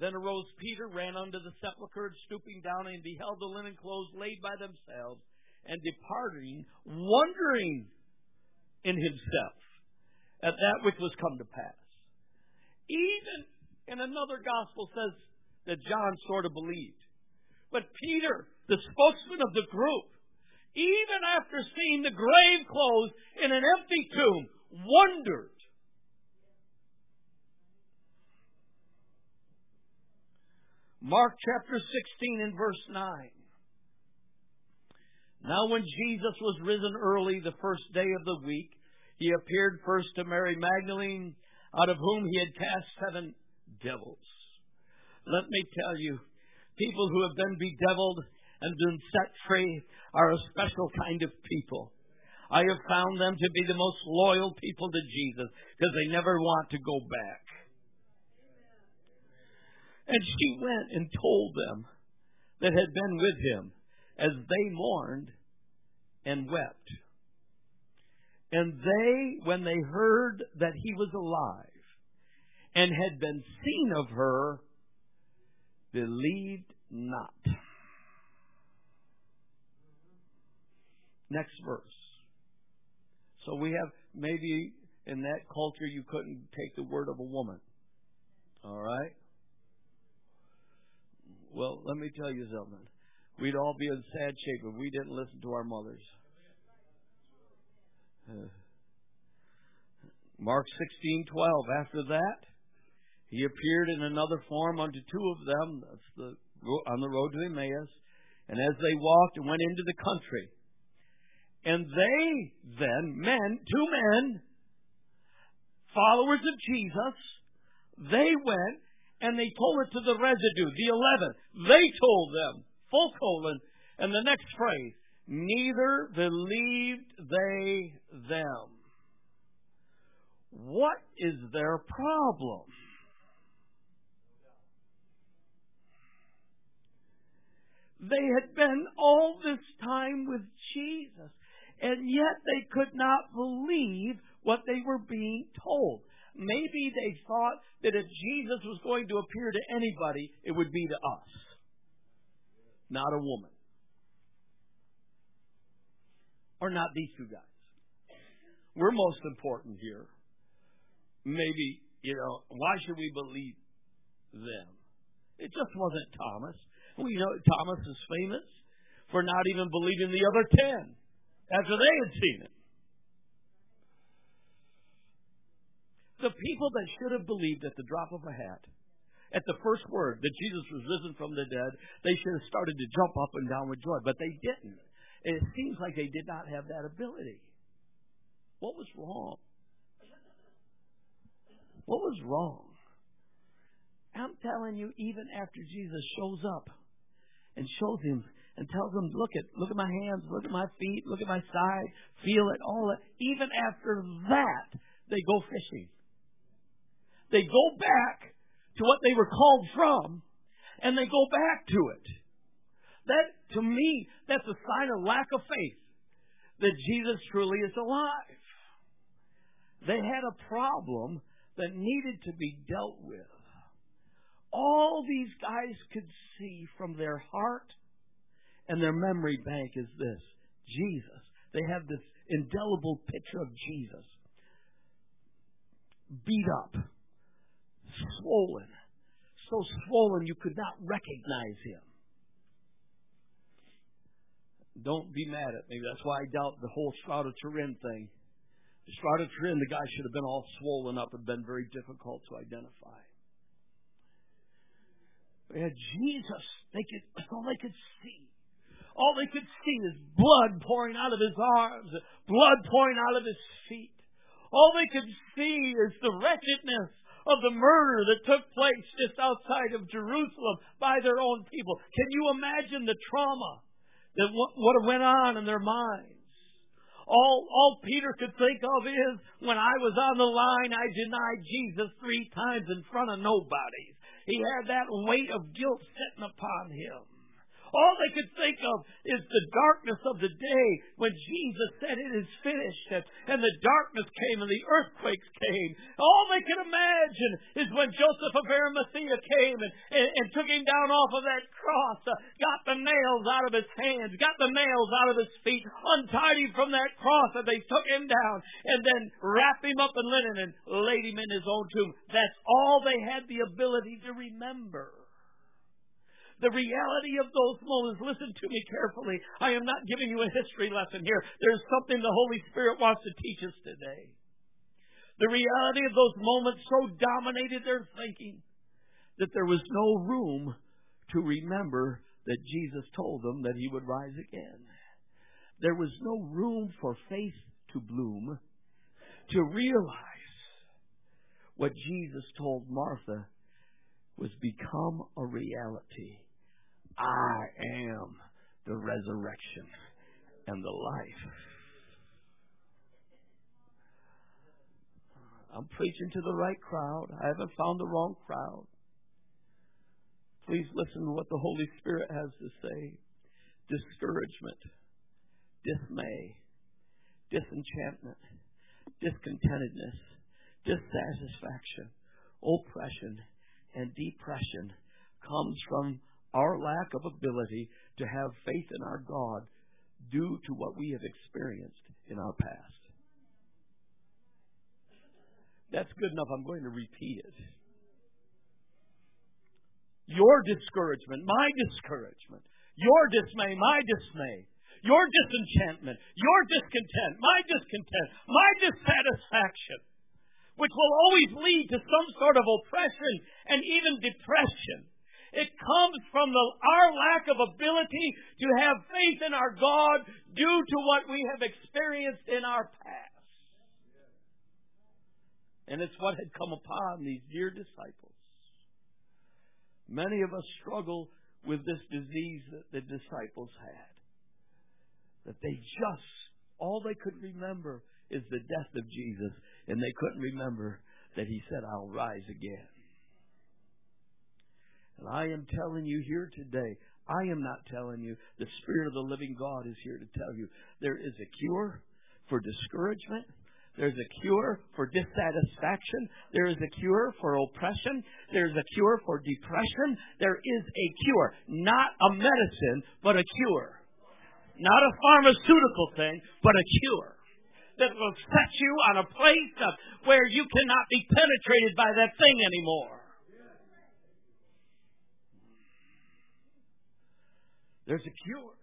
Then arose Peter, ran unto the sepulchre, and stooping down, and beheld the linen clothes laid by themselves, and departing, wondering in himself at that which was come to pass. Even in another gospel says that John sort of believed. But Peter, the spokesman of the group, even after seeing the grave clothes in an empty tomb, wondered. Mark chapter 16 and verse 9. Now when Jesus was risen early the first day of the week, he appeared first to Mary Magdalene, out of whom he had cast 7 devils. Let me tell you, people who have been bedeviled and been set free are a special kind of people. I have found them to be the most loyal people to Jesus because they never want to go back. And she went and told them that had been with him as they mourned and wept. And they, when they heard that he was alive and had been seen of her, believed not. Next verse. So we have, maybe in that culture you couldn't take the word of a woman. All right? Well, let me tell you something. We'd all be in sad shape if we didn't listen to our mothers. Mark 16:12. After that, he appeared in another form unto 2 of them. That's on the road to Emmaus. And as they walked and went into the country, and they then, 2 men, followers of Jesus, they went and they told it to the residue, the 11. They told them, full colon, and the next phrase, neither believed they them. What is their problem? They had been all this time with Jesus, and yet they could not believe what they were being told. Maybe they thought that if Jesus was going to appear to anybody, it would be to us, not a woman. Or not these 2 guys. We're most important here. Maybe, why should we believe them? It just wasn't Thomas. We know Thomas is famous for not even believing the other 10 after they had seen it. The people that should have believed at the drop of a hat, at the first word that Jesus was risen from the dead, they should have started to jump up and down with joy, but they didn't. And it seems like they did not have that ability. What was wrong? What was wrong? I'm telling you, even after Jesus shows up and shows him and tells him, look at my hands, look at my feet, look at my side, feel it, all that. Even after that, they go fishing. They go back to what they were called from, and they go back to it. That, to me, that's a sign of lack of faith that Jesus truly is alive. They had a problem that needed to be dealt with. All these guys could see from their heart and their memory bank is this: Jesus. They have this indelible picture of Jesus. Beat up. Swollen. So swollen you could not recognize him. Don't be mad at me. That's why I doubt the whole Shroud of Turin thing. The Shroud of Turin, the guy should have been all swollen up and been very difficult to identify. They had Jesus. That's all they could see. All they could see is blood pouring out of his arms, blood pouring out of his feet. All they could see is the wretchedness of the murder that took place just outside of Jerusalem by their own people. Can you imagine the trauma that what went on in their minds? All Peter could think of is, when I was on the line, I denied Jesus 3 times in front of nobody. He had that weight of guilt sitting upon him. All they could think of is the darkness of the day when Jesus said it is finished, and the darkness came and the earthquakes came. All they could imagine is when Joseph of Arimathea came and took him down off of that cross, got the nails out of his hands, got the nails out of his feet, untied him from that cross, and they took him down and then wrapped him up in linen and laid him in his own tomb. That's all they had the ability to remember. The reality of those moments, listen to me carefully. I am not giving you a history lesson here. There's something the Holy Spirit wants to teach us today. The reality of those moments so dominated their thinking that there was no room to remember that Jesus told them that He would rise again. There was no room for faith to bloom, to realize what Jesus told Martha was become a reality. I am the resurrection and the life. I'm preaching to the right crowd. I haven't found the wrong crowd. Please listen to what the Holy Spirit has to say. Discouragement, dismay, disenchantment, discontentedness, dissatisfaction, oppression, and depression comes from our lack of ability to have faith in our God due to what we have experienced in our past. That's good enough. I'm going to repeat it. Your discouragement, my discouragement, your dismay, my dismay, your disenchantment, your discontent, my dissatisfaction, which will always lead to some sort of oppression and even depression. It comes from our lack of ability to have faith in our God due to what we have experienced in our past. And it's what had come upon these dear disciples. Many of us struggle with this disease that the disciples had. That they all they could remember is the death of Jesus, and they couldn't remember that He said, I'll rise again. And I am telling you here today, I am not telling you, the Spirit of the living God is here to tell you, there is a cure for discouragement. There's a cure for dissatisfaction. There is a cure for oppression. There's a cure for depression. There is a cure. Not a medicine, but a cure. Not a pharmaceutical thing, but a cure that will set you on a place where you cannot be penetrated by that thing anymore. There's a cure.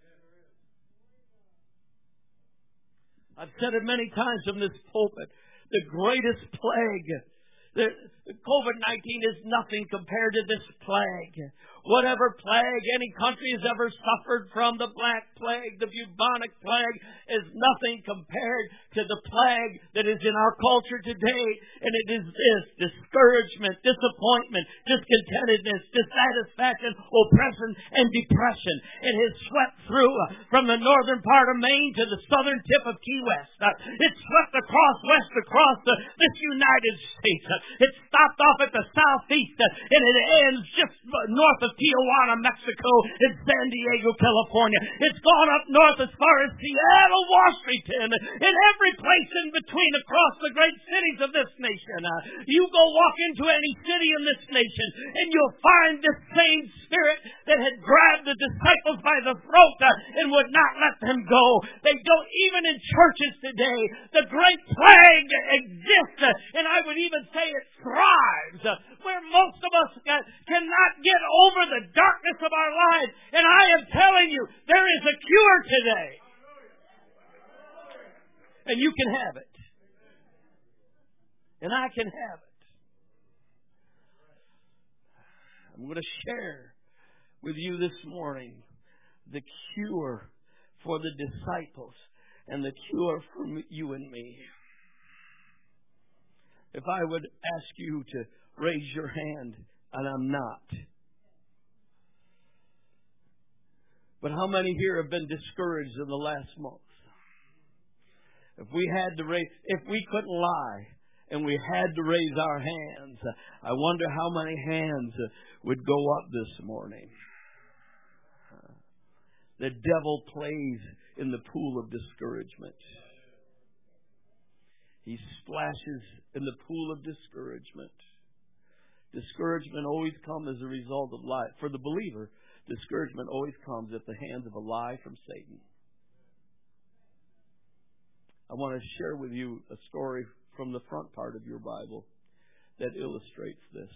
I've said it many times from this pulpit. The greatest plague, COVID-19 is nothing compared to this plague. Whatever plague any country has ever suffered from, the Black Plague, the bubonic plague, is nothing compared to the plague that is in our culture today. And it is this: discouragement, disappointment, discontentedness, dissatisfaction, oppression, and depression. It has swept through from the northern part of Maine to the southern tip of Key West. It swept across this United States. It stopped off at the southeast, and it ends just north of Tijuana, Mexico, and San Diego, California. It's gone up north as far as Seattle, Washington, and every place in between across the great cities of this nation. You go walk into any city in this nation, and you'll find this same spirit that had grabbed the disciples by the throat and would not let them go. They don't, even in churches today, the great plague exists, and I would even say it thrives, where most of us cannot get over the darkness of our lives. And I am telling you, there is a cure today. And you can have it. And I can have it. I'm going to share with you this morning the cure for the disciples and the cure for you and me. If I would ask you to raise your hand, and I'm not. But how many here have been discouraged in the last month? If we couldn't lie and we had to raise our hands, I wonder how many hands would go up this morning. The devil plays in the pool of discouragement. He splashes in the pool of discouragement. Discouragement always comes as a result of lie. For the believer, discouragement always comes at the hands of a lie from Satan. I want to share with you a story from the front part of your Bible that illustrates this.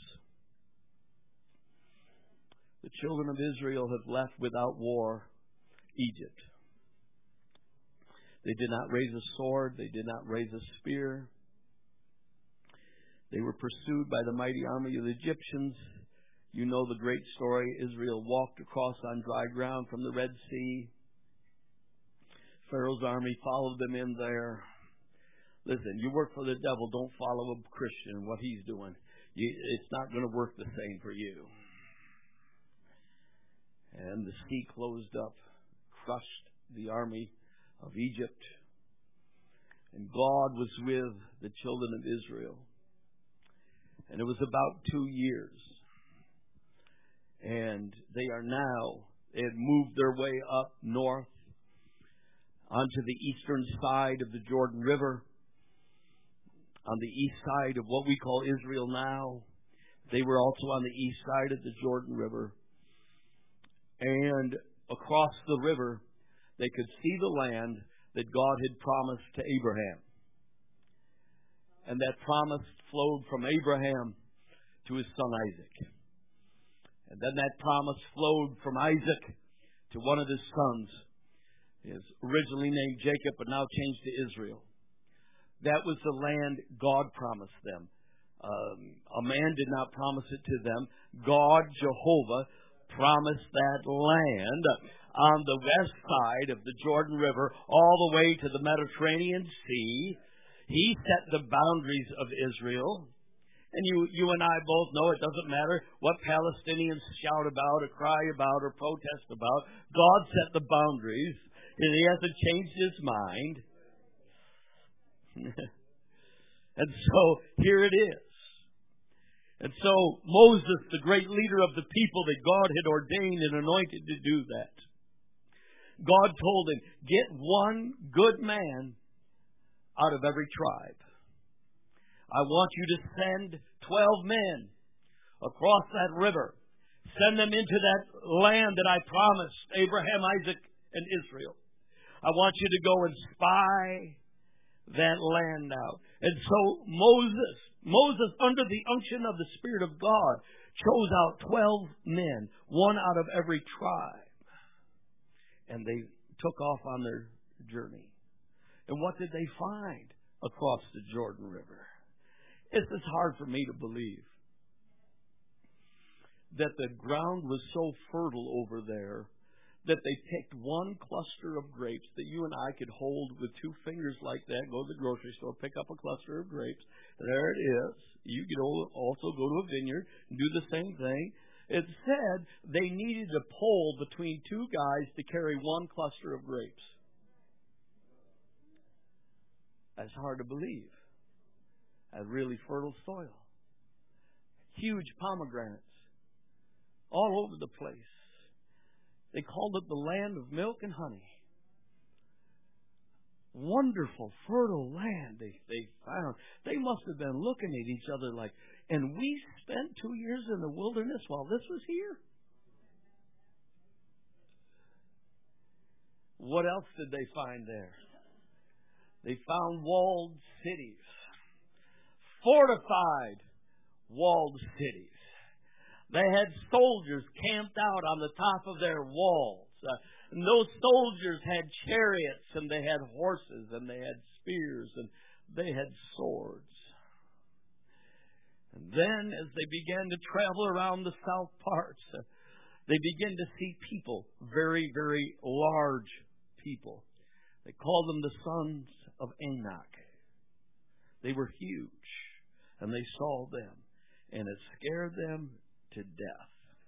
The children of Israel have left without war Egypt. They did not raise a sword. They did not raise a spear. They were pursued by the mighty army of the Egyptians. You know the great story. Israel walked across on dry ground from the Red Sea. Pharaoh's army followed them in there. Listen, you work for the devil, don't follow a Christian and what he's doing. It's not going to work the same for you. And the sea closed up, crushed the army of Egypt. And God was with the children of Israel. And it was about 2 years. And they had moved their way up north onto the eastern side of the Jordan River, on the east side of what we call Israel now. They were also on the east side of the Jordan River. And across the river, they could see the land that God had promised to Abraham. And that promise flowed from Abraham to his son Isaac. And then that promise flowed from Isaac to one of his sons. He was originally named Jacob, but now changed to Israel. That was the land God promised them. A man did not promise it to them. God, Jehovah, promised that land on the west side of the Jordan River all the way to the Mediterranean Sea. He set the boundaries of Israel. And you and I both know it doesn't matter what Palestinians shout about or cry about or protest about. God set the boundaries, and He hasn't changed His mind. And so here it is. And so Moses, the great leader of the people that God had ordained and anointed to do that, God told him, get one good man out of every tribe. I want you to send 12 men across that river. Send them into that land that I promised Abraham, Isaac, and Israel. I want you to go and spy that land out. And so Moses, under the unction of the Spirit of God, chose out 12 men, one out of every tribe. And they took off on their journey. And what did they find across the Jordan River? It's hard for me to believe that the ground was so fertile over there that they picked one cluster of grapes that you and I could hold with 2 fingers like that, go to the grocery store, pick up a cluster of grapes. There it is. You could also go to a vineyard and do the same thing. It said they needed a pole between 2 guys to carry one cluster of grapes. That's hard to believe. A really fertile soil. Huge pomegranates all over the place. They called it the land of milk and honey. Wonderful, fertile land they found. They must have been looking at each other like, and we spent 2 years in the wilderness while this was here? What else did they find there? They found walled cities. Fortified walled cities. They had soldiers camped out on the top of their walls. And those soldiers had chariots, and they had horses, and they had spears, and they had swords. And then, as they began to travel around the south parts, they began to see people, very, very large people. They called them the sons of Anak. They were huge, and they saw them, and it scared them to death.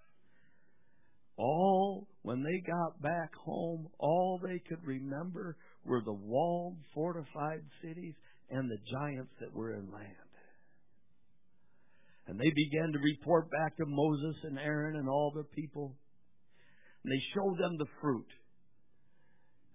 When they got back home, all they could remember were the walled, fortified cities and the giants that were in land. And they began to report back to Moses and Aaron and all the people. And they showed them the fruit.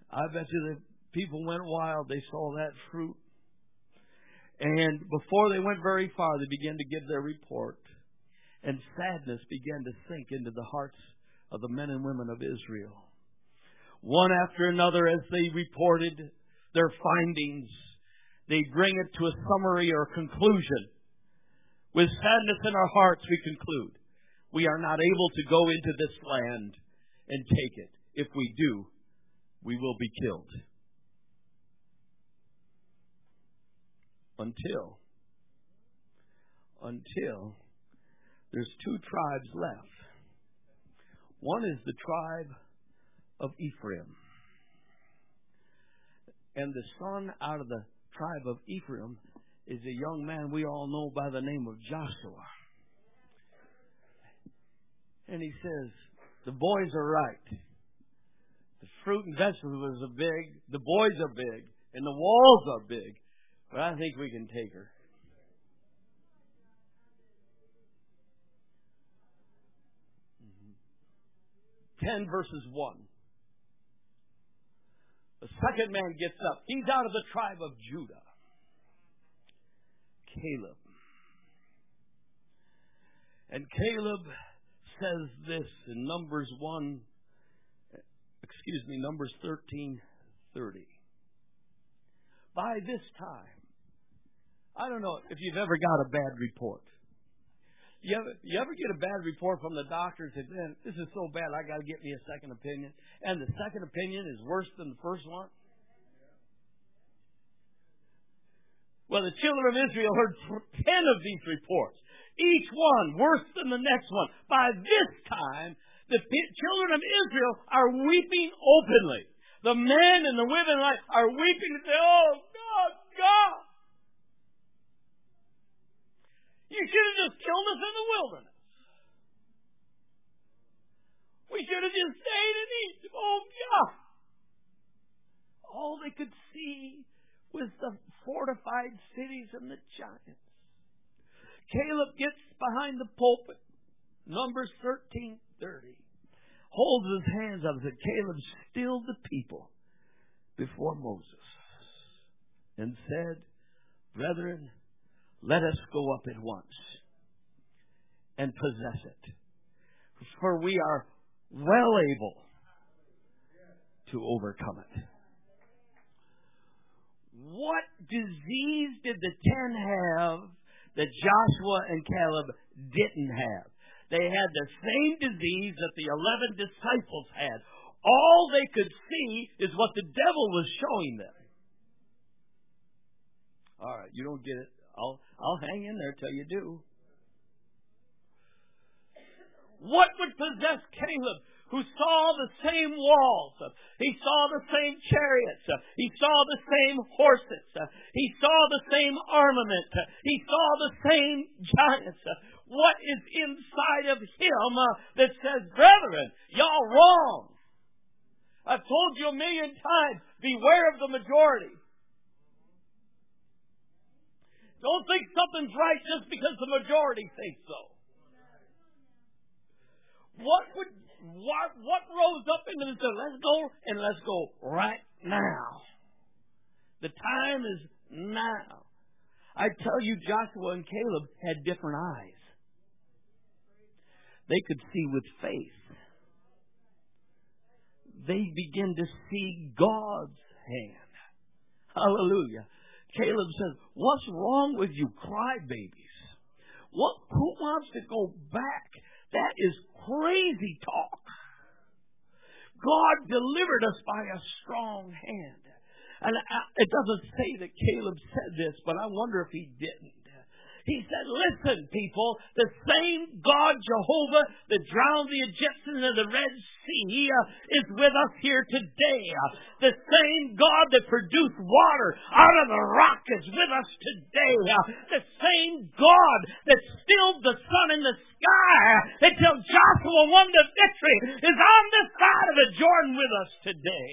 I bet you the people went wild. They saw that fruit. And before they went very far, they began to give their report. And sadness began to sink into the hearts of the men and women of Israel. One after another, as they reported their findings, they bring it to a summary or conclusion. With sadness in our hearts, we conclude, we are not able to go into this land and take it. If we do, we will be killed. Until there's two tribes left. One is the tribe of Ephraim. And the son out of the tribe of Ephraim is a young man we all know by the name of Joshua. And he says, the boys are right. The fruit and vegetables are big, the boys are big, and the walls are big. But I think we can take her. 10 verses 1. The second man gets up. He's out of the tribe of Judah. Caleb. And Caleb says this in Numbers 13:30. By this time, I don't know if you've ever got a bad report. You ever get a bad report from the doctor and say, man, this is so bad, I got to get me a second opinion. And the second opinion is worse than the first one? Well, the children of Israel heard 10 of these reports, each one worse than the next one. By this time, the children of Israel are weeping openly. The men and the women are weeping and say, oh, God. You should have just killed us in the wilderness. We should have just stayed in Egypt. Oh, God. All they could see was the fortified cities and the giants. Caleb gets behind the pulpit. Numbers 13:30. Holds his hands up and said, Caleb stilled the people before Moses and said, brethren, let us go up at once and possess it, for we are well able to overcome it. What disease did the 10 have that Joshua and Caleb didn't have? They had the same disease that the 11 disciples had. All they could see is what the devil was showing them. All right, you don't get it. I'll hang in there till you do. What would possess Caleb, who saw the same walls? He saw the same chariots. He saw the same horses. He saw the same armament. He saw the same giants. What is inside of him that says, brethren, y'all wrong? I've told you a million times, beware of the majority. Don't think something's right just because the majority thinks so. What rose up into this? Let's go right now. The time is now. I tell you, Joshua and Caleb had different eyes. They could see with faith. They begin to see God's hand. Hallelujah. Caleb says, what's wrong with you crybabies? Who wants to go back? That is crazy talk. God delivered us by a strong hand. And it doesn't say that Caleb said this, but I wonder if he didn't. He said, listen, people, the same God, Jehovah, that drowned the Egyptians in the Red Sea is with us here today. The same God that produced water out of the rock is with us today. The same God that stilled the sun in the sky until Joshua won the victory is on this side of the Jordan with us today.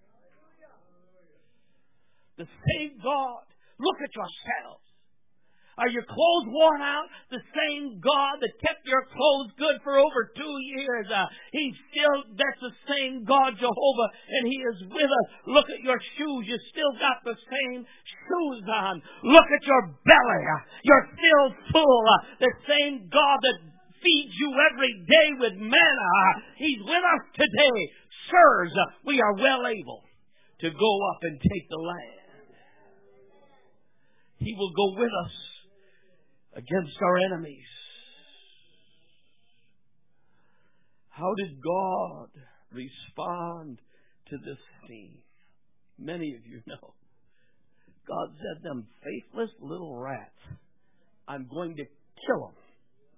The same God. Look at yourselves. Are your clothes worn out? The same God that kept your clothes good for over 2 years. That's the same God, Jehovah, and He is with us. Look at your shoes. You still got the same shoes on. Look at your belly. You're still full. The same God that feeds you every day with manna. He's with us today. Sirs, we are well able to go up and take the land. He will go with us against our enemies. How did God respond to this scene? Many of you know. God said, them faithless little rats, I'm going to kill them.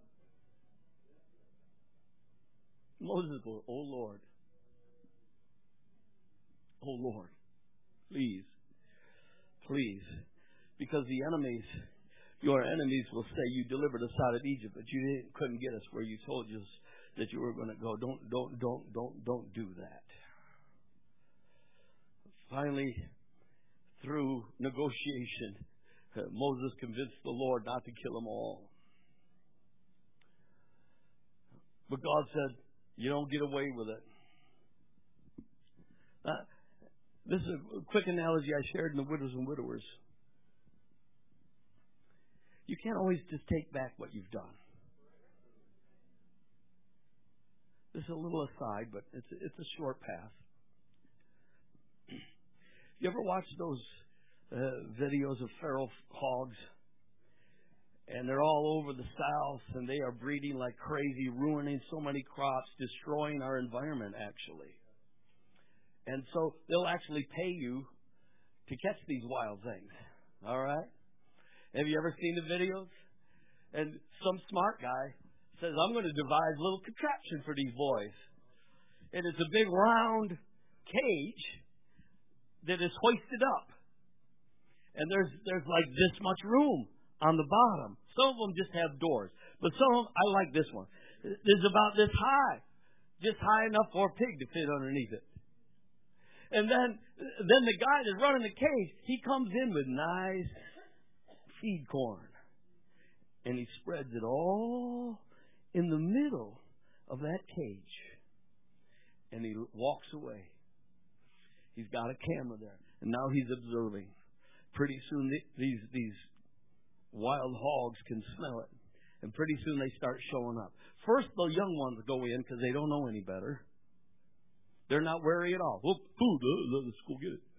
Moses goes, oh Lord, please, because the enemies, your enemies will say, you delivered us out of Egypt, but you couldn't get us where you told us that you were going to go. Don't do that. Finally, through negotiation, Moses convinced the Lord not to kill them all. But God said, you don't get away with it. This is a quick analogy I shared in the Widows and Widowers. You can't always just take back what you've done. This is a little aside, but it's a short path. You ever watch those videos of feral hogs? And they're all over the South, and they are breeding like crazy, ruining so many crops, destroying our environment, actually. And so they'll actually pay you to catch these wild things. All right? Have you ever seen the videos? And some smart guy says, I'm going to devise a little contraption for these boys. And it's a big round cage that is hoisted up. And there's like this much room on the bottom. Some of them just have doors. But some of them, I like this one. It's about this high. Just high enough for a pig to fit underneath it. And then the guy that's running the cage, he comes in with nice feed corn. And he spreads it all in the middle of that cage. And he walks away. He's got a camera there. And now he's observing. Pretty soon these wild hogs can smell it. And pretty soon they start showing up. First, the young ones go in because they don't know any better. They're not wary at all. Whoop, food, let's go get it.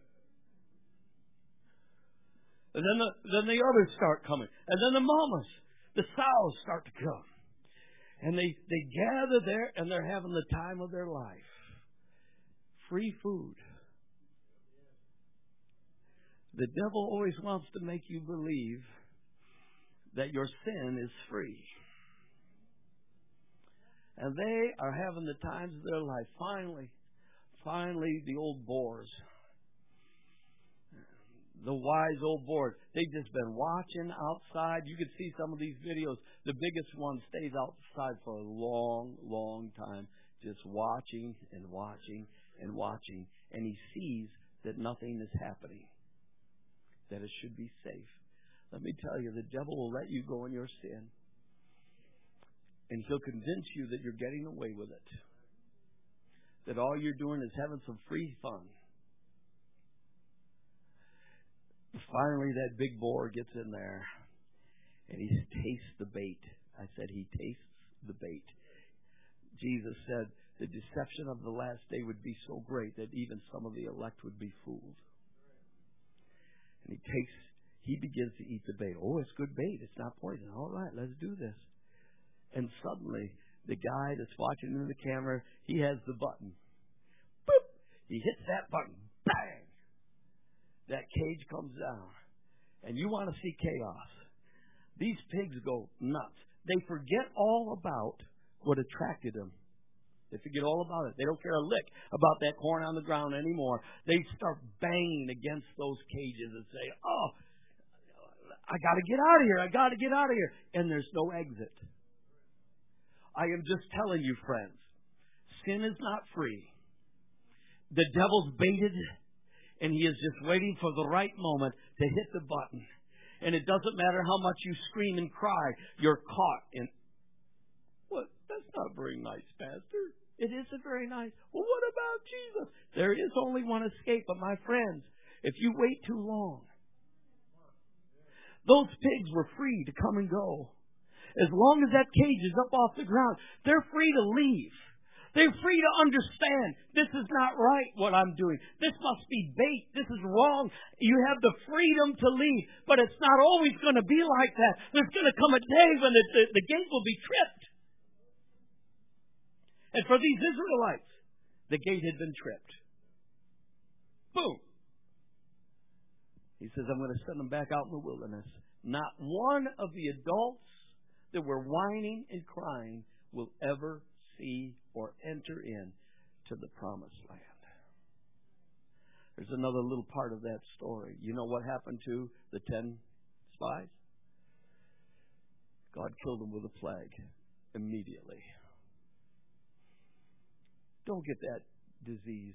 And then the others start coming. And then the mamas, the sows start to come. And they gather there and they're having the time of their life. Free food. The devil always wants to make you believe that your sin is free. And they are having the times of their life. Finally, the old boars, the wise old boars, they've just been watching outside. You can see some of these videos. The biggest one stays outside for a long, long time, just watching and watching and watching. And he sees that nothing is happening, that it should be safe. Let me tell you, the devil will let you go in your sin. And he'll convince you that you're getting away with it. That all you're doing is having some free fun. Finally, that big boar gets in there. And he tastes the bait. I said he tastes the bait. Jesus said the deception of the last day would be so great that even some of the elect would be fooled. And he begins to eat the bait. Oh, it's good bait. It's not poison. All right, let's do this. And suddenly, the guy that's watching in the camera, he has the button. Boop! He hits that button. Bang! That cage comes down. And you want to see chaos. These pigs go nuts. They forget all about what attracted them. They forget all about it. They don't care a lick about that corn on the ground anymore. They start banging against those cages and say, oh, I got to get out of here. I got to get out of here. And there's no exit. I am just telling you, friends, sin is not free. The devil's baited, and he is just waiting for the right moment to hit the button. And it doesn't matter how much you scream and cry, you're caught in, what? That's not very nice, Pastor. It isn't very nice. Well, what about Jesus? There is only one escape, but my friends, if you wait too long, those pigs were free to come and go. As long as that cage is up off the ground, they're free to leave. They're free to understand, this is not right what I'm doing. This must be bait. This is wrong. You have the freedom to leave. But it's not always going to be like that. There's going to come a day when the gate will be tripped. And for these Israelites, the gate had been tripped. Boom. He says, I'm going to send them back out in the wilderness. Not one of the adults that were whining and crying will ever see or enter in to the promised land. There's another little part of that story. You know what happened to the 10 spies? God killed them with a plague immediately. Don't get that disease.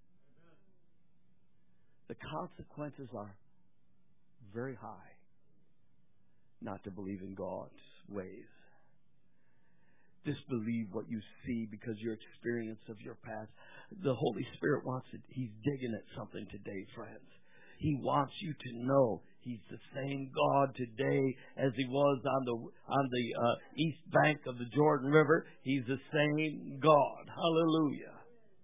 The consequences are very high not to believe in God's ways. Disbelieve what you see because your experience of your past. The Holy Spirit wants it. He's digging at something today, friends. He wants you to know He's the same God today as He was on the east bank of the Jordan River. He's the same God. Hallelujah.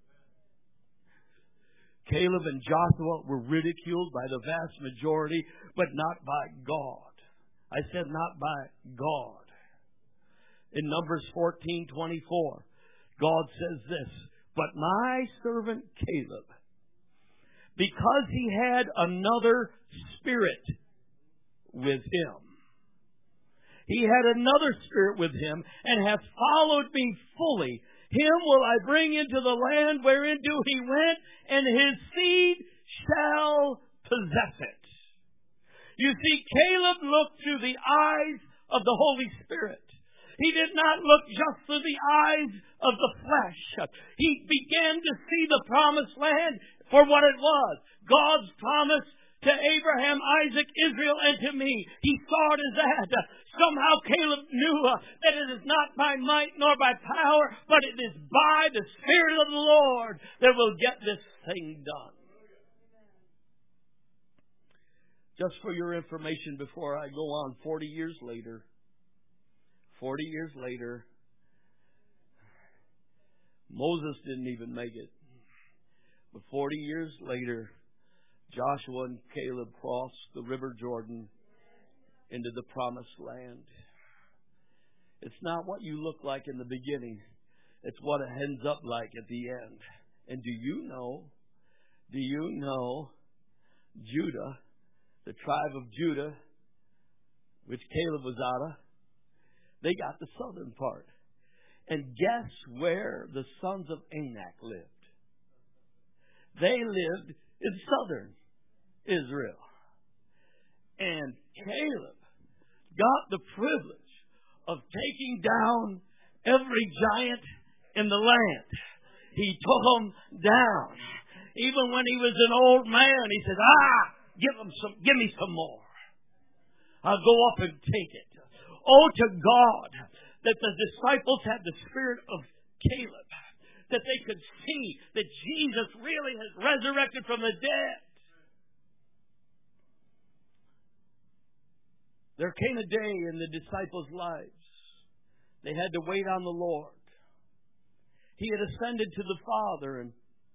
Caleb and Joshua were ridiculed by the vast majority, but not by God. I said not by God. In Numbers 14:24, God says this, but my servant Caleb, because he had another spirit with him, he had another spirit with him, and hath followed me fully, him will I bring into the land whereinto he went, and his seed shall possess it. You see, Caleb looked through the eyes of the Holy Spirit. He did not look just through the eyes of the flesh. He began to see the promised land for what it was. God's promise to Abraham, Isaac, Israel, and to me. He saw it as that. Somehow Caleb knew that it is not by might nor by power, but it is by the Spirit of the Lord that will get this thing done. Just for your information before I go on, 40 years later, Moses didn't even make it. But 40 years later, Joshua and Caleb crossed the River Jordan into the promised land. It's not what you look like in the beginning. It's what it ends up like at the end. And do you know Judah, the tribe of Judah, which Caleb was out of, they got the southern part. And guess where the sons of Anak lived? They lived in southern Israel. And Caleb got the privilege of taking down every giant in the land. He took them down. Even when he was an old man, he said, give me some more. I'll go up and take it. Oh, to God, that the disciples had the spirit of Caleb, that they could see that Jesus really has resurrected from the dead. There came a day in the disciples' lives. They had to wait on the Lord. He had ascended to the Father, and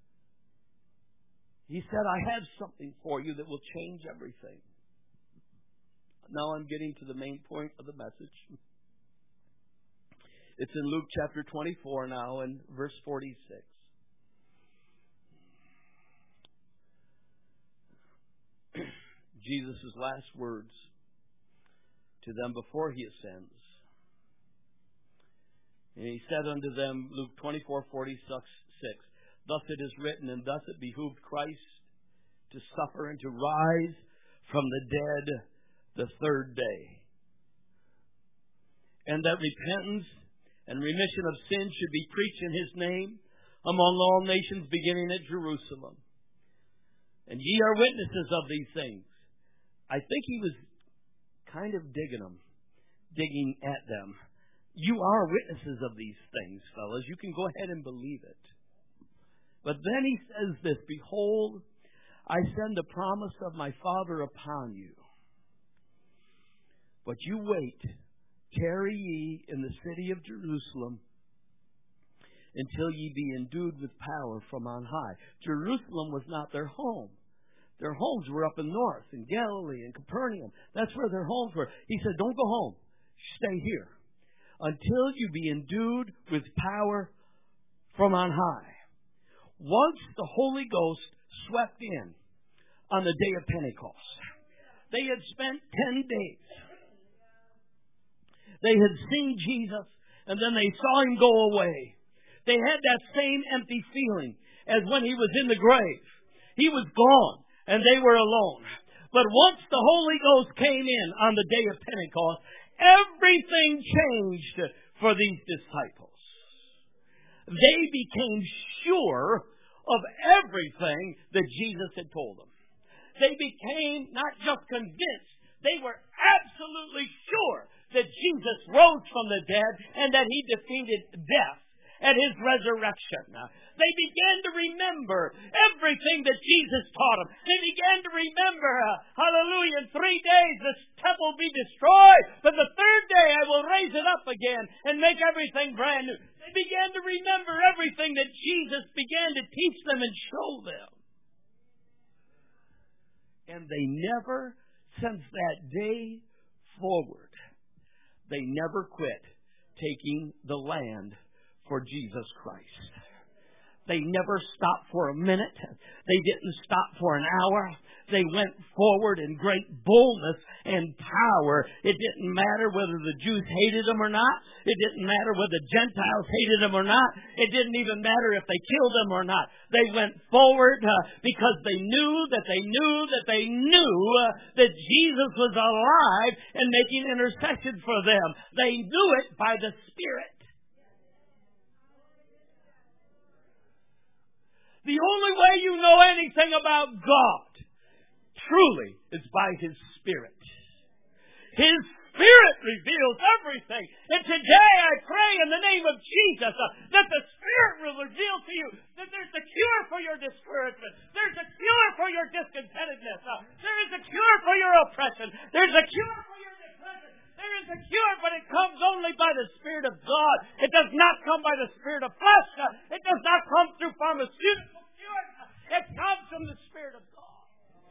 He said, I have something for you that will change everything. Now I'm getting to the main point of the message. It's in Luke chapter 24 now and verse 46. Jesus' last words to them before He ascends. And He said unto them, Luke 24:46, thus it is written, and thus it behooved Christ to suffer and to rise from the dead the third day, and that repentance and remission of sins should be preached in His name among all nations, beginning at Jerusalem. And ye are witnesses of these things. I think He was kind of digging at them. You are witnesses of these things, fellas. You can go ahead and believe it. But then he says this, behold, I send the promise of my Father upon you. But you wait, tarry ye in the city of Jerusalem until ye be endued with power from on high. Jerusalem was not their home. Their homes were up in north, in Galilee, in Capernaum. That's where their homes were. He said, don't go home. Stay here until you be endued with power from on high. Once the Holy Ghost swept in on the day of Pentecost, they had spent 10 days. They had seen Jesus, and then they saw him go away. They had that same empty feeling as when he was in the grave. He was gone, and they were alone. But once the Holy Ghost came in on the day of Pentecost, everything changed for these disciples. They became sure of everything that Jesus had told them. They became not just convinced, they were absolutely sure that Jesus rose from the dead and that he defeated death at his resurrection. They began to remember everything that Jesus taught them. They began to remember, hallelujah, in 3 days this temple will be destroyed, but the third day I will raise it up again and make everything brand new. They began to remember everything that Jesus began to teach them and show them. And they never, since that day forward, they never quit taking the land for Jesus Christ. They never stopped for a minute. They didn't stop for an hour. They went forward in great boldness and power. It didn't matter whether the Jews hated them or not. It didn't matter whether the Gentiles hated them or not. It didn't even matter if they killed them or not. They went forward because they knew that Jesus was alive and making intercession for them. They knew it by the Spirit. The only way you know anything about God, truly, is by His Spirit. His Spirit reveals everything. And today I pray in the name of Jesus that the Spirit will reveal to you that there's a cure for your discouragement. There's a cure for your discontentedness. There is a cure for your oppression. There's a cure for your depression. There is a cure, but it comes only by the Spirit of God. It does not come by the spirit of flesh. It does not come through pharmaceutical cure. It comes from the Spirit of God.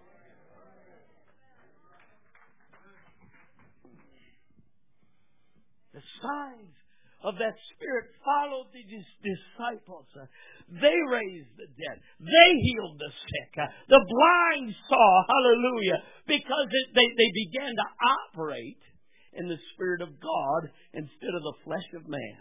The signs of that Spirit followed these disciples. They raised the dead. They healed the sick. The blind saw, hallelujah, because they began to operate in the Spirit of God instead of the flesh of man.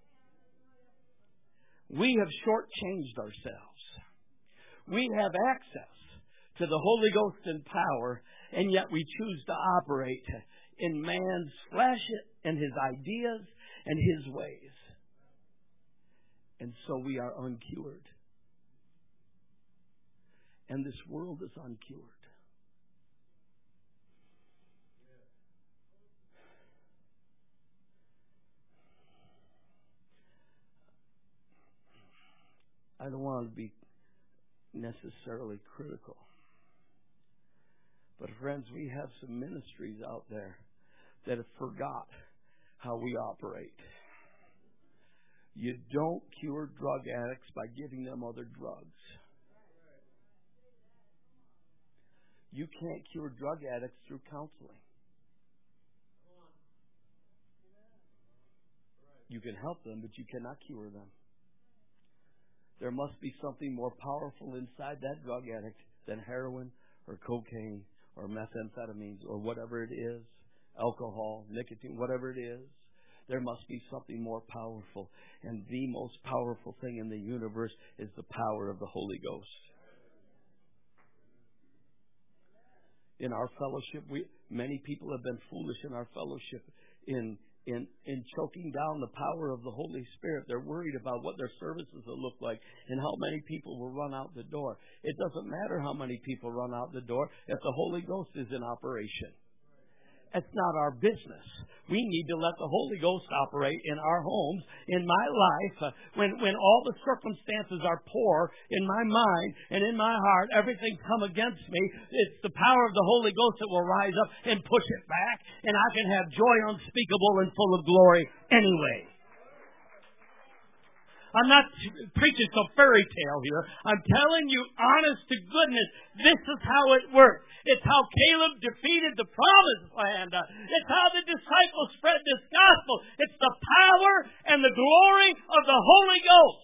We have shortchanged ourselves. We have access to the Holy Ghost and power, and yet we choose to operate in man's flesh and his ideas and his ways. And so we are uncured. And this world is uncured. I don't want to be necessarily critical. But friends, we have some ministries out there that have forgot how we operate. You don't cure drug addicts by giving them other drugs. You can't cure drug addicts through counseling. You can help them, but you cannot cure them. There must be something more powerful inside that drug addict than heroin or cocaine or methamphetamines or whatever it is, alcohol, nicotine, whatever it is. There must be something more powerful. And the most powerful thing in the universe is the power of the Holy Ghost. In our fellowship, many people have been foolish in our fellowship in choking down the power of the Holy Spirit. They're worried about what their services will look like and how many people will run out the door. It doesn't matter how many people run out the door if the Holy Ghost is in operation. That's not our business. We need to let the Holy Ghost operate in our homes, in my life. When all the circumstances are poor in my mind and in my heart, everything's come against me, it's the power of the Holy Ghost that will rise up and push it back, and I can have joy unspeakable and full of glory anyway. I'm not preaching some fairy tale here. I'm telling you, honest to goodness, this is how it works. It's how Caleb defeated the promised land. It's how the disciples spread this gospel. It's the power and the glory of the Holy Ghost.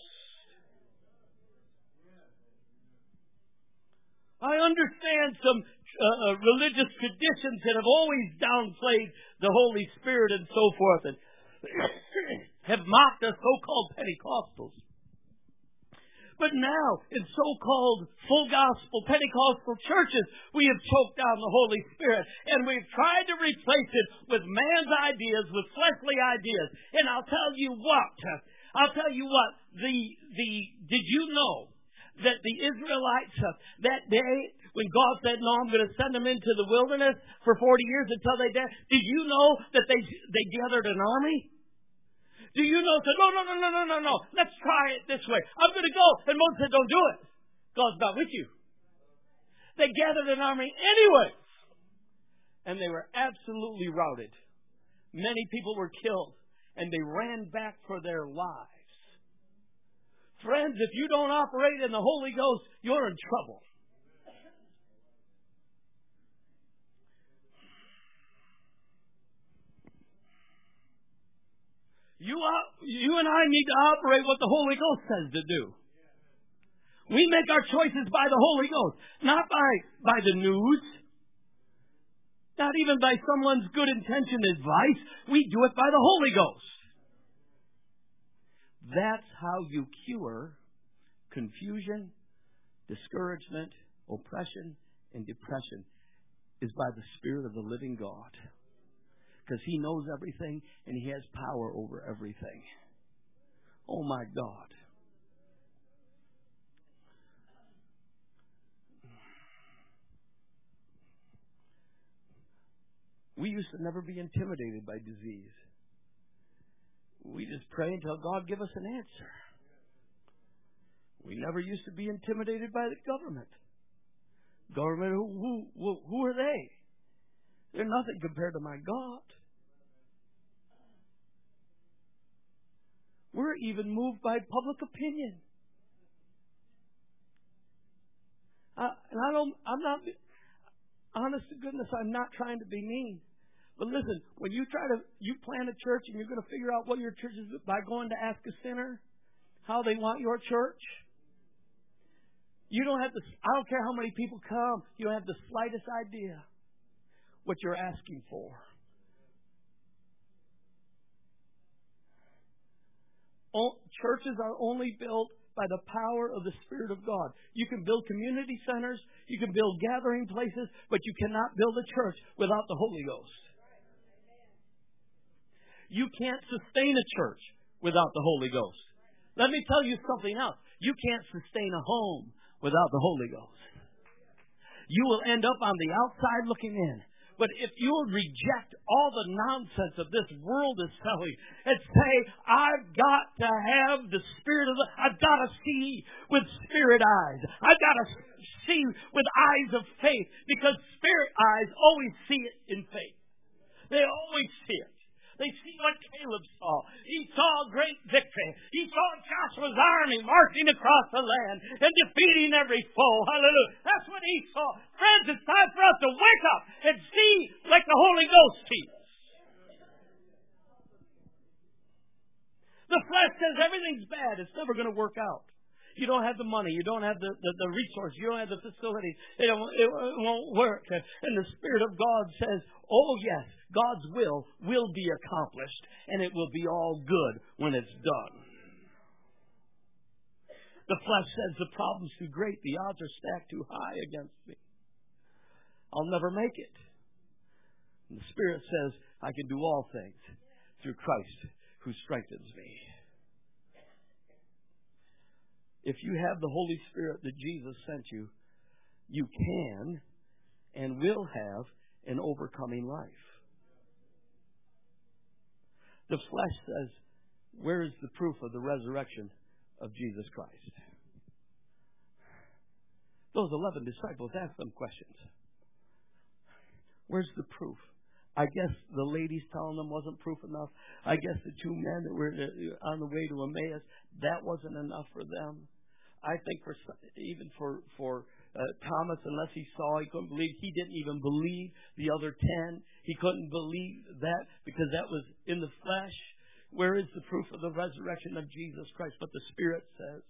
I understand some religious traditions that have always downplayed the Holy Spirit and so forth, and have mocked us so-called Pentecostals. But now, in so-called full gospel Pentecostal churches, we have choked down the Holy Spirit, and we've tried to replace it with man's ideas, with fleshly ideas. And I'll tell you what, did you know that the Israelites, that day, when God said, no, I'm going to send them into the wilderness for 40 years until they die, did you know that they gathered an army? Do you know? Said, no. Let's try it this way. I'm going to go. And Moses said, don't do it. God's not with you. They gathered an army anyway. And they were absolutely routed. Many people were killed. And they ran back for their lives. Friends, if you don't operate in the Holy Ghost, you're in trouble. You and I need to operate what the Holy Ghost says to do. We make our choices by the Holy Ghost, not by the news, not even by someone's good intentioned advice. We do it by the Holy Ghost. That's how you cure confusion, discouragement, oppression, and depression, is by the Spirit of the living God. Because He knows everything and He has power over everything. Oh my God. We used to never be intimidated by disease. We just pray until God give us an answer. We never used to be intimidated by the government. Government, who are they? They're nothing compared to my God. We're even moved by public opinion. I'm not, honest to goodness, I'm not trying to be mean. But listen, when you plan a church and you're going to figure out what your church is by going to ask a sinner how they want your church, you don't have I don't care how many people come, you don't have the slightest idea what you're asking for. Churches are only built by the power of the Spirit of God. You can build community centers, you can build gathering places, but you cannot build a church without the Holy Ghost. You can't sustain a church without the Holy Ghost. Let me tell you something else. You can't sustain a home without the Holy Ghost. You will end up on the outside looking in. But if you'll reject all the nonsense of this world is selling and say, I've got to have the Spirit of I've got to see with spirit eyes. I've got to see with eyes of faith, because spirit eyes always see it in faith. They always see it. They see what Caleb saw. He saw a great victory. He saw Joshua's army marching across the land and defeating every foe. Hallelujah. That's what he saw. Friends, it's time for us to wake up and see like the Holy Ghost sees. The flesh says everything's bad. It's never going to work out. You don't have the money. You don't have the resources. You don't have the facilities. It won't work. And the Spirit of God says, oh yes, God's will be accomplished, and it will be all good when it's done. The flesh says the problem's too great. The odds are stacked too high against me. I'll never make it. And the Spirit says, I can do all things through Christ who strengthens me. If you have the Holy Spirit that Jesus sent you, you can and will have an overcoming life. The flesh says, where is the proof of the resurrection of Jesus Christ? Those 11 disciples asked them questions. Where's the proof? I guess the ladies telling them wasn't proof enough. I guess the two men that were on the way to Emmaus, that wasn't enough for them. I think even for Thomas, unless he saw, he couldn't believe. He didn't even believe the other 10. He couldn't believe that because that was in the flesh. Where is the proof of the resurrection of Jesus Christ? But the Spirit says.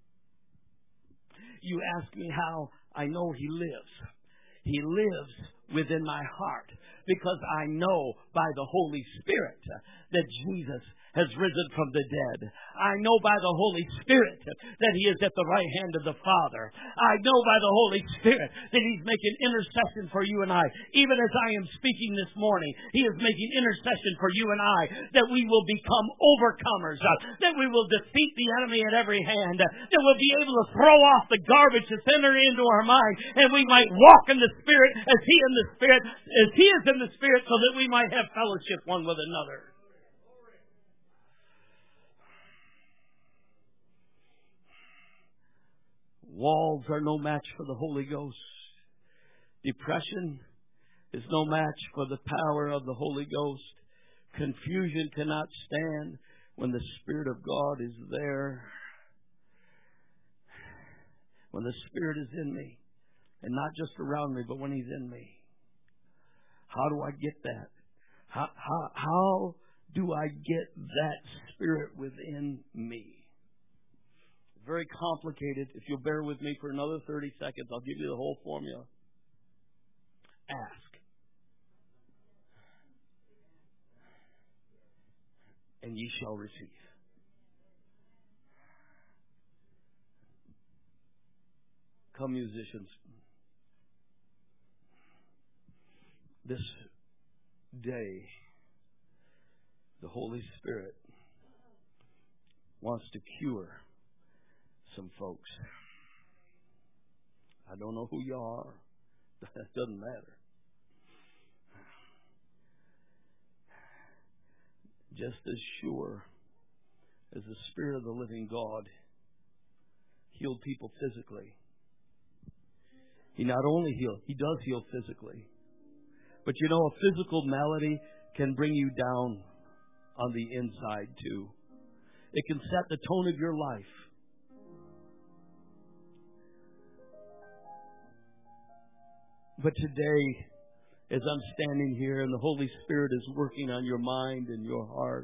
You ask me how I know He lives. He lives within my heart because I know by the Holy Spirit that Jesus has risen from the dead. I know by the Holy Spirit that He is at the right hand of the Father. I know by the Holy Spirit that He's making intercession for you and I. Even as I am speaking this morning, He is making intercession for you and I, that we will become overcomers, that we will defeat the enemy at every hand, that we'll be able to throw off the garbage that's entered into our mind, and we might walk in the Spirit as He is in the Spirit, so that we might have fellowship one with another. Walls are no match for the Holy Ghost. Depression is no match for the power of the Holy Ghost. Confusion cannot stand when the Spirit of God is there. When the Spirit is in me, and not just around me, but when He's in me. How do I get that? How do I get that Spirit within me? Very complicated. If you'll bear with me for another 30 seconds, I'll give you the whole formula. Ask. And ye shall receive. Come, musicians. This day, the Holy Spirit wants to cure some folks. I don't know who you are. That doesn't matter. Just as sure as the Spirit of the living God healed people physically, He not only healed, He does heal physically. But you know, a physical malady can bring you down on the inside too. It can set the tone of your life. But today, as I'm standing here and the Holy Spirit is working on your mind and your heart,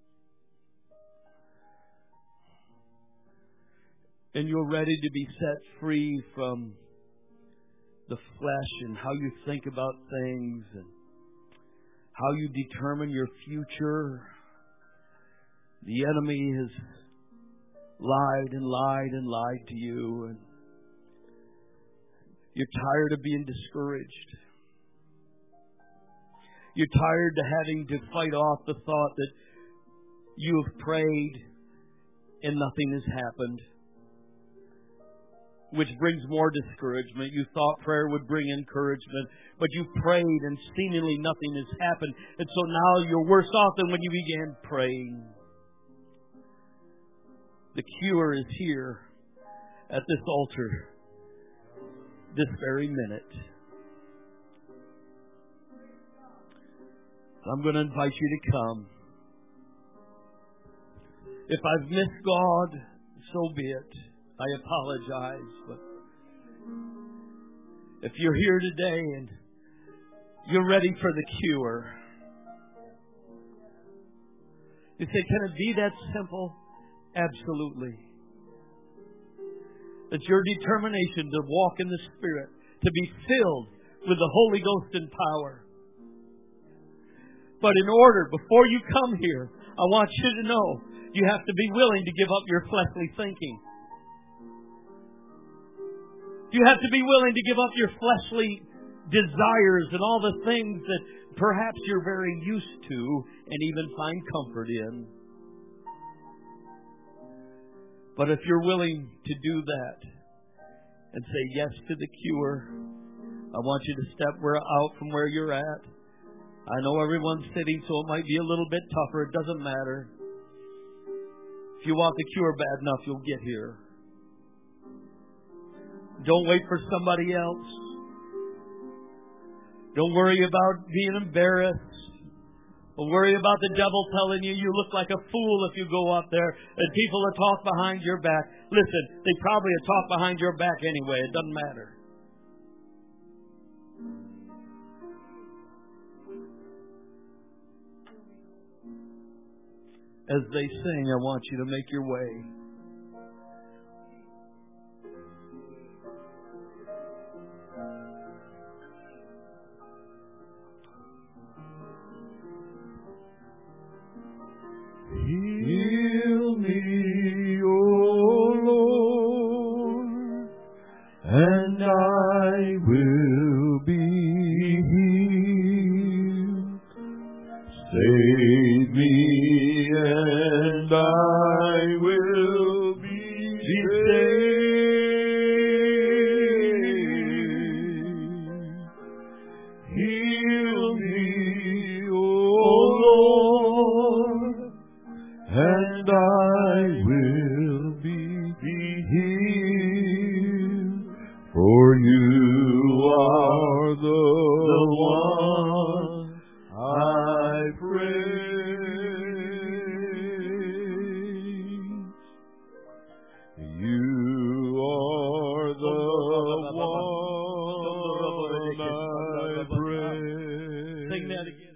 and you're ready to be set free from the flesh and how you think about things and how you determine your future, the enemy has lied and lied and lied to you, and you're tired of being discouraged. You're tired of having to fight off the thought that you have prayed and nothing has happened, which brings more discouragement. You thought prayer would bring encouragement, but you prayed and seemingly nothing has happened. And so now you're worse off than when you began praying. The cure is here at this altar this very minute. I'm going to invite you to come. If I've missed God, so be it. I apologize. But if you're here today and you're ready for the cure, you say, can it be that simple? Absolutely. It's your determination to walk in the Spirit, to be filled with the Holy Ghost and power. But in order, before you come here, I want you to know you have to be willing to give up your fleshly thinking. You have to be willing to give up your fleshly desires and all the things that perhaps you're very used to and even find comfort in. But if you're willing to do that and say yes to the cure, I want you to step out from where you're at I know everyone's sitting, so it might be a little bit tougher. It doesn't matter. If you want the cure bad enough, you'll get here. Don't wait for somebody else. Don't worry about being embarrassed. Don't worry about the devil telling you look like a fool if you go up there and people will talk behind your back. Listen, they probably will talk behind your back anyway. It doesn't matter. As they sing, I want you to make your way. Heal me, O Lord, and I will be healed. Save me, and I will be saved. Heal me, O Lord, and I will be healed, for you are the one I praise. You are the one I praise. Sing that again.